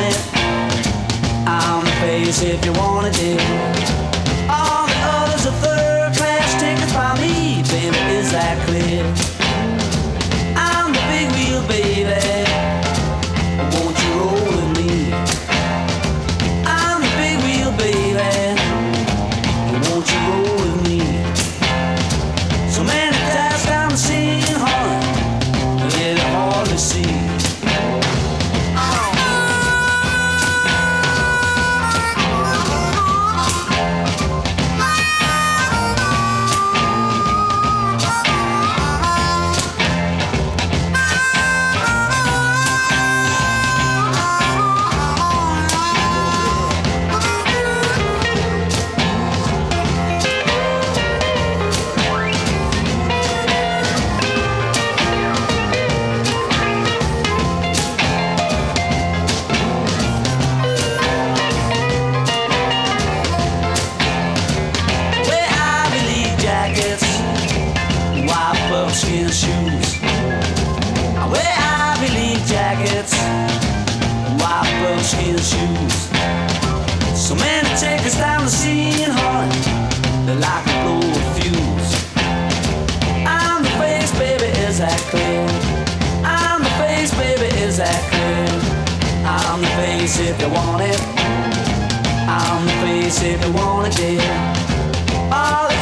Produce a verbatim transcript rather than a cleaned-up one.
it. I'm the face if you want it, dear. All the others are third class tickets by me, baby, is that clear? I'm the big wheel, baby. Won't you roll with me? I'm the big wheel, baby. Won't you roll with me? So many times down the scene, honey, let it hardly see. Buckskin shoes. I wear Ivy League jackets, white buckskin shoes. So many tickets down the scene, honey, they're like a blow a fuse. I'm the face, baby, is that clear? I'm the face, baby, is that clear? I'm the face if you want it. I'm the face if you want it, dear. All